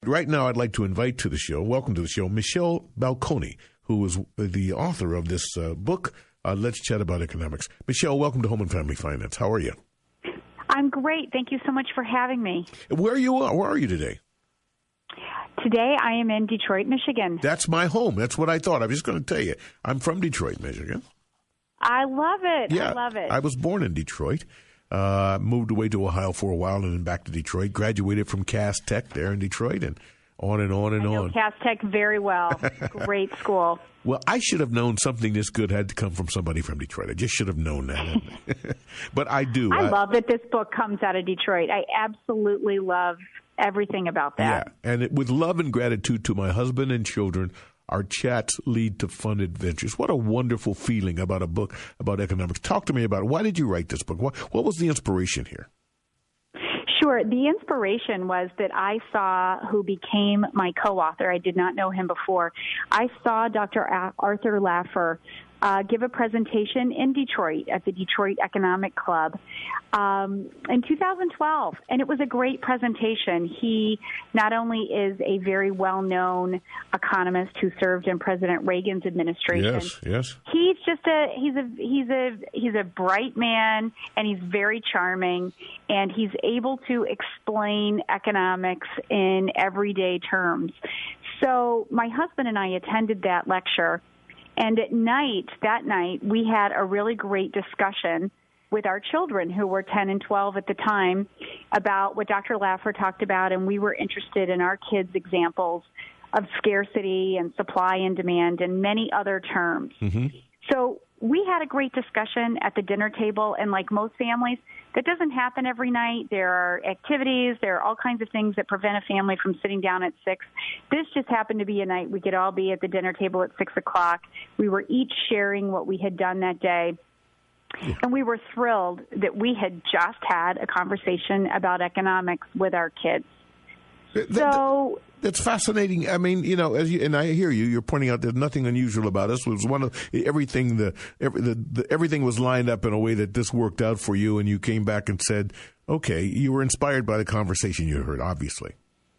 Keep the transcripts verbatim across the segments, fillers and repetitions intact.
Right now, I'd like to invite to the show, welcome to the show, Michelle Balconi, who is the author of this uh, book, uh, Let's Chat About Economics. Michelle, welcome to Home and Family Finance. How are you? I'm great. Thank you so much for having me. Where are you? Where are you today? Today, I am in Detroit, Michigan. That's my home. That's what I thought. I was just going to tell you. I'm from Detroit, Michigan. I love it. Yeah, I love it. I was born in Detroit. Uh, moved away to Ohio for a while and then back to Detroit. Graduated from Cass Tech there in Detroit and on and on and I know on. Cass Tech very well. Great school. Well, I should have known something this good had to come from somebody from Detroit. I just should have known that. But I do. I, I love that this book comes out of Detroit. I absolutely love everything about that. Yeah, and it, with love and gratitude to my husband and children, our chats lead to fun adventures. What a wonderful feeling about a book about economics. Talk to me about it. Why did you write this book? What, what was the inspiration here? Sure. The inspiration was that I saw who became my co-author. I did not know him before. I saw Doctor Arthur Laffer uh, give a presentation in Detroit at the Detroit Economic Club um, in two thousand twelve, and it was a great presentation. He not only is a very well-known economist who served in President Reagan's administration. Yes, yes. He's just a he's a he's a he's a bright man, and he's very charming, and he's able to explain economics in everyday terms. So my husband and I attended that lecture. And at night, that night, we had a really great discussion with our children, who were ten and twelve at the time, about what Doctor Laffer talked about, and we were interested in our kids' examples of scarcity and supply and demand and many other terms. Mm-hmm. So we had a great discussion at the dinner table, and like most families, that doesn't happen every night. There are activities, there are all kinds of things that prevent a family from sitting down at six. This just happened to be a night we could all be at the dinner table at six o'clock. We were each sharing what we had done that day. Yeah. And we were thrilled that we had just had a conversation about economics with our kids. That, so that's fascinating. I mean, you know, as you, and I hear you. You're pointing out there's nothing unusual about us. It was one of everything. The, every, the, the everything was lined up in a way that this worked out for you, and you came back and said, "Okay, you were inspired by the conversation you heard." Obviously,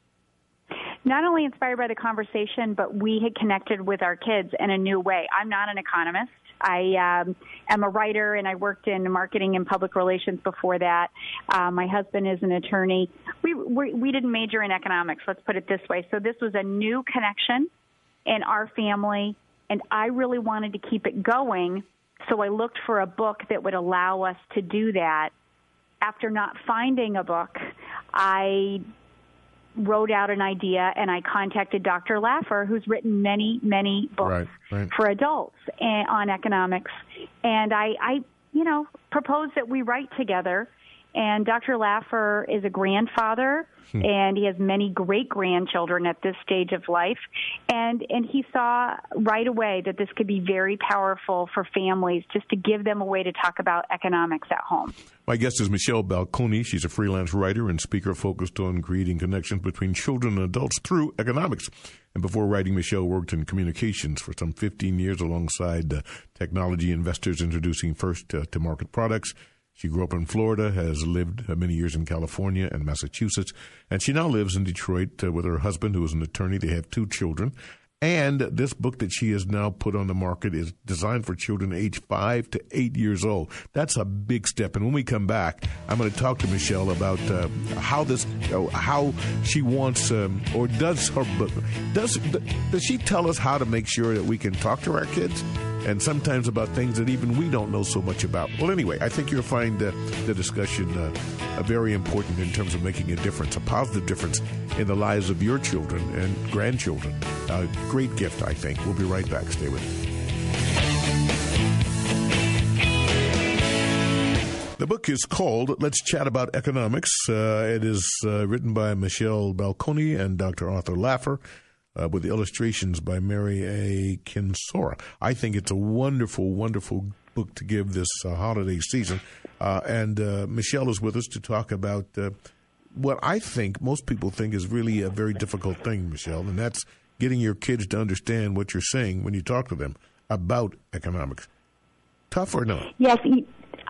not only inspired by the conversation, but we had connected with our kids in a new way. I'm not an economist. I um, am a writer, and I worked in marketing and public relations before that. Uh, my husband is an attorney. We, we we didn't major in economics, let's put it this way. So this was a new connection in our family, and I really wanted to keep it going, so I looked for a book that would allow us to do that. After not finding a book, I wrote out an idea, and I contacted Doctor Laffer, who's written many, many books right, right. for adults and, on economics. And I, I, you know, proposed that we write together. And Doctor Laffer is a grandfather, hmm. and he has many great-grandchildren at this stage of life. And and he saw right away that this could be very powerful for families, just to give them a way to talk about economics at home. My guest is Michelle Balconi. She's a freelance writer and speaker focused on creating connections between children and adults through economics. And before writing, Michelle worked in communications for some fifteen years alongside uh, technology investors introducing first-to-market products. She grew up in Florida, has lived many years in California and Massachusetts, and she now lives in Detroit uh, with her husband, who is an attorney. They have two children. And this book that she has now put on the market is designed for children aged five to eight years old. That's a big step. And when we come back, I'm going to talk to Michelle about uh, how this, uh, how she wants, um, or does her book, does does she tell us how to make sure that we can talk to our kids? And sometimes about things that even we don't know so much about. Well, anyway, I think you'll find uh, the discussion uh, uh, very important in terms of making a difference, a positive difference in the lives of your children and grandchildren. A great gift, I think. We'll be right back. Stay with us. The book is called Let's Chat About Economics. Uh, it is uh, written by Michelle Balconi and Doctor Arthur Laffer. Uh, with the illustrations by Mary A. Kinsora. I think it's a wonderful, wonderful book to give this uh, holiday season. Uh, and uh, Michelle is with us to talk about uh, what I think most people think is really a very difficult thing, Michelle, and that's getting your kids to understand what you're saying when you talk to them about economics. Tough or not? Yes,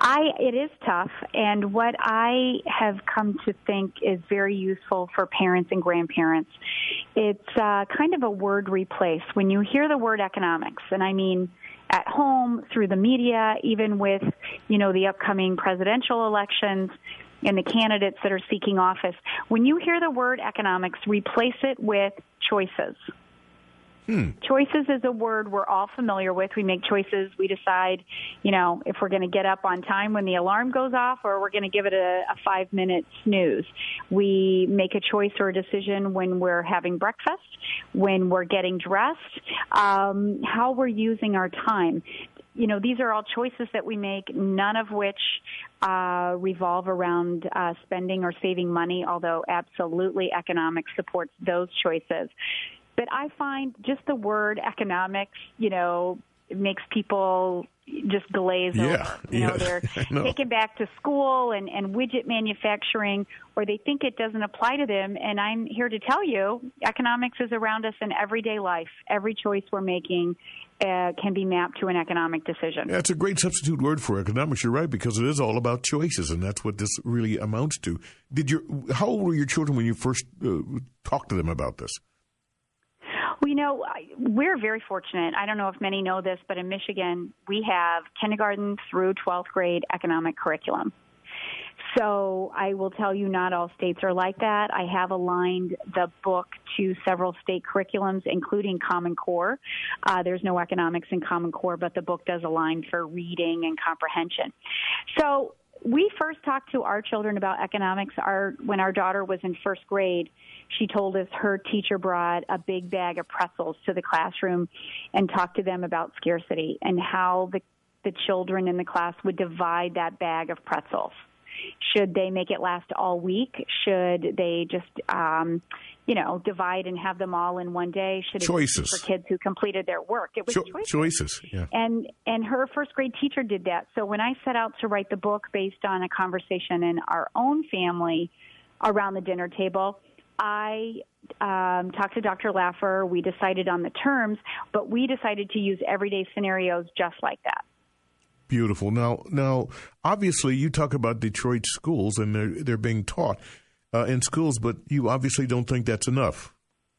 I it is tough, and what I have come to think is very useful for parents and grandparents, it's uh, kind of a word replace. When you hear the word economics, and I mean at home, through the media, even with, you know, the upcoming presidential elections and the candidates that are seeking office, when you hear the word economics, replace it with choices. Hmm. Choices is a word we're all familiar with. We make choices. We decide, you know, if we're going to get up on time when the alarm goes off or we're going to give it a, a five-minute snooze. We make a choice or a decision when we're having breakfast, when we're getting dressed, um, how we're using our time. You know, these are all choices that we make, none of which uh, revolve around uh, spending or saving money, although absolutely economics supports those choices. But I find just the word economics, you know, it makes people just glaze yeah, over. You yeah, know, they're taken back to school and, and widget manufacturing, or they think it doesn't apply to them. And I'm here to tell you, economics is around us in everyday life. Every choice we're making uh, can be mapped to an economic decision. That's a great substitute word for economics. You're right, because it is all about choices, and that's what this really amounts to. Did your How old were your children when you first uh, talked to them about this? Well, you know, we're very fortunate. I don't know if many know this, but in Michigan, we have kindergarten through twelfth grade economic curriculum. So I will tell you, not all states are like that. I have aligned the book to several state curriculums, including Common Core. Uh, there's no economics in Common Core, but the book does align for reading and comprehension. So we first talked to our children about economics our, when our daughter was in first grade. She told us her teacher brought a big bag of pretzels to the classroom and talked to them about scarcity and how the, the children in the class would divide that bag of pretzels. Should they make it last all week? Should they just, um, you know, divide and have them all in one day? Should it choices be for kids who completed their work? It was Cho- choices. Choices, yeah. And and her first grade teacher did that. So when I set out to write the book based on a conversation in our own family around the dinner table, I um, talked to Doctor Laffer. We decided on the terms, but we decided to use everyday scenarios just like that. Beautiful. Now, now, obviously, you talk about Detroit schools, and they're they're being taught uh, in schools, but you obviously don't think that's enough.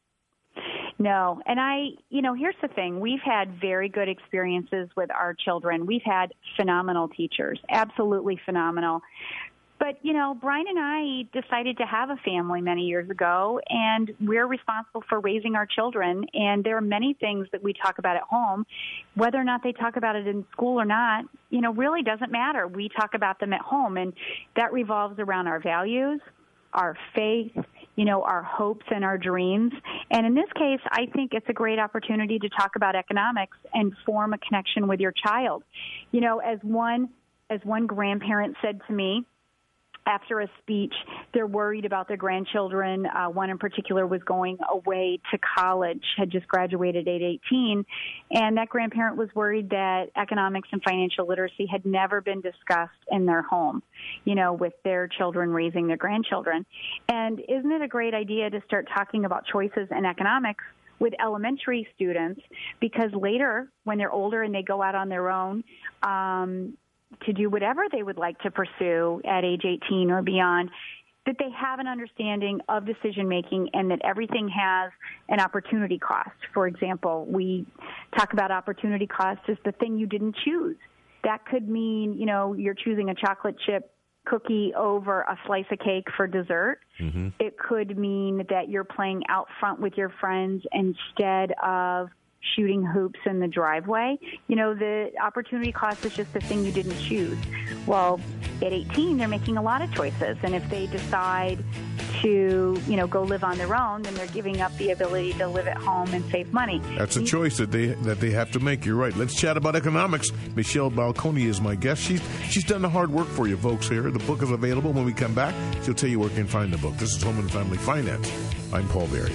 No, and I, you know, here's the thing: we've had very good experiences with our children. We've had phenomenal teachers, absolutely phenomenal. But, you know, Brian and I decided to have a family many years ago, and we're responsible for raising our children. And there are many things that we talk about at home. Whether or not they talk about it in school or not, you know, really doesn't matter. We talk about them at home, and that revolves around our values, our faith, you know, our hopes and our dreams. And in this case, I think it's a great opportunity to talk about economics and form a connection with your child. You know, as one as one grandparent said to me, after a speech, they're worried about their grandchildren. Uh, one in particular was going away to college, had just graduated at eighteen, and that grandparent was worried that economics and financial literacy had never been discussed in their home, you know, with their children raising their grandchildren. And isn't it a great idea to start talking about choices in economics with elementary students, because later, when they're older and they go out on their own, um, to do whatever they would like to pursue at age eighteen or beyond, that they have an understanding of decision-making and that everything has an opportunity cost. For example, we talk about opportunity cost as the thing you didn't choose. That could mean, you know, you're choosing a chocolate chip cookie over a slice of cake for dessert. Mm-hmm. It could mean that you're playing out front with your friends instead of shooting hoops in the driveway. You know, the opportunity cost is just the thing you didn't choose. Well, at eighteen, they're making a lot of choices. And if they decide to, you know, go live on their own, then they're giving up the ability to live at home and save money. That's a choice that they that they have to make. You're right. Let's chat about economics. Michelle Balconi is my guest. She's, she's done the hard work for you folks here. The book is available. When we come back, she'll tell you where you can find the book. This is Home and Family Finance. I'm Paul Berry.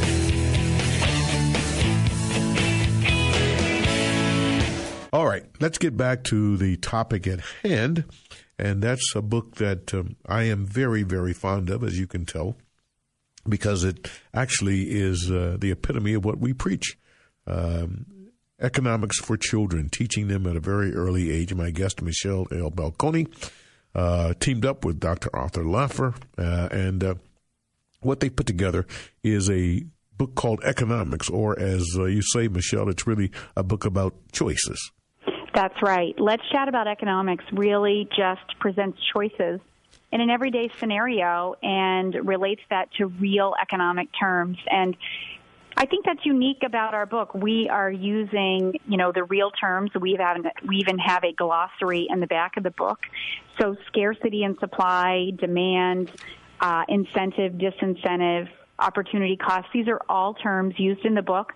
All right, let's get back to the topic at hand, and that's a book that um, I am very, very fond of, as you can tell, because it actually is uh, the epitome of what we preach. Um, Economics for Children, teaching them at a very early age. My guest, Michelle L. Balconi, uh, teamed up with Doctor Arthur Laffer, uh, and uh, what they put together is a book called Economics, or as uh, you say, Michelle, it's really a book about choices. That's right. Let's Chat About Economics really just presents choices in an everyday scenario and relates that to real economic terms. And I think that's unique about our book. We are using, you know, the real terms. We have, we even have a glossary in the back of the book. So scarcity and supply, demand, uh, incentive, disincentive, opportunity cost. These are all terms used in the book.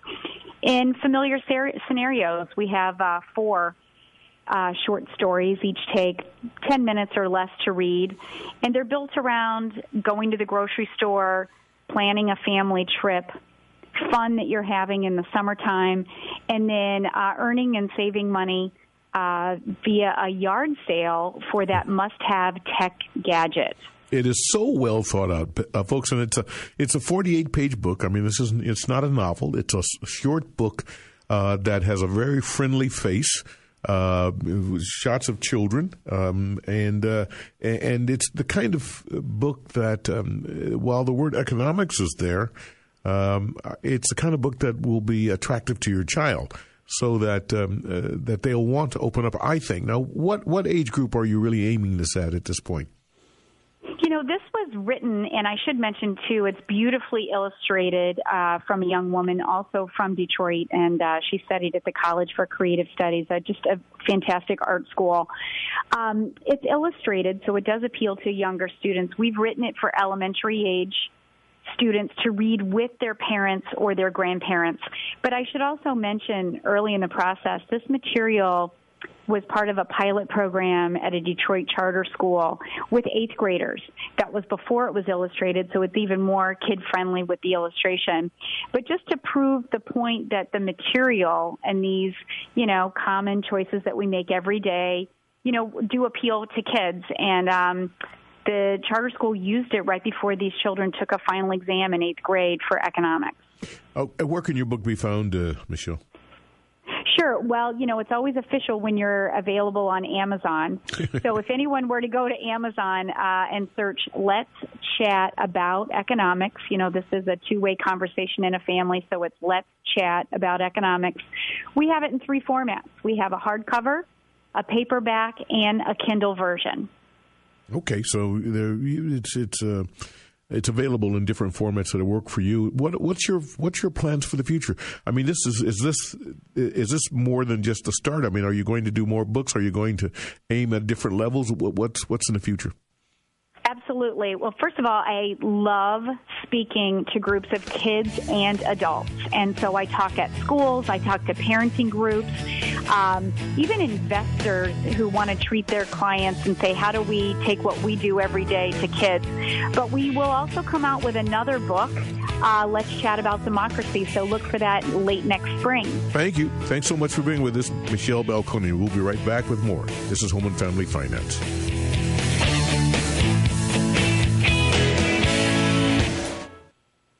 In familiar ser- scenarios, we have uh, four uh, short stories. Each take ten minutes or less to read. And they're built around going to the grocery store, planning a family trip, fun that you're having in the summertime, and then uh, earning and saving money uh, via a yard sale for that must-have tech gadget. It is so well thought out, uh, folks, and it's a it's a forty-eight page book. I mean, this isn't it's not a novel. It's a short book uh, that has a very friendly face, uh, shots of children, um, and uh, and it's the kind of book that, um, while the word economics is there, um, it's the kind of book that will be attractive to your child, so that um, uh, that they'll want to open up. I think. Now, what what age group are you really aiming this at at this point? You know, this was written, and I should mention, too, it's beautifully illustrated uh, from a young woman also from Detroit, and uh, she studied at the College for Creative Studies, uh, just a fantastic art school. Um, it's illustrated, so it does appeal to younger students. We've written it for elementary age students to read with their parents or their grandparents. But I should also mention, early in the process, this material was part of a pilot program at a Detroit charter school with eighth graders. That was before it was illustrated, so it's even more kid-friendly with the illustration. But just to prove the point that the material and these, you know, common choices that we make every day, you know, do appeal to kids. And um, the charter school used it right before these children took a final exam in eighth grade for economics. Oh, where can your book be found, uh, Michelle? Sure. Well, you know, it's always official when you're available on Amazon. So if anyone were to go to Amazon uh, and search Let's Chat About Economics, you know, this is a two-way conversation in a family, so it's Let's Chat About Economics. We have it in three formats. We have a hardcover, a paperback, and a Kindle version. Okay, so there, it's it's uh, it's available in different formats that work for you. What what's your what's your plans for the future? I mean, this is is this is this more than just the start? I mean, are you going to do more books? Are you going to aim at different levels? What's what's in the future? Absolutely. Well, first of all, I love speaking to groups of kids and adults. And so I talk at schools, I talk to parenting groups, um, even investors who want to treat their clients and say, how do we take what we do every day to kids? But we will also come out with another book, uh, Let's Chat About Democracy. So look for that late next spring. Thank you. Thanks so much for being with us, Michelle Balconi. We'll be right back with more. This is Home and Family Finance.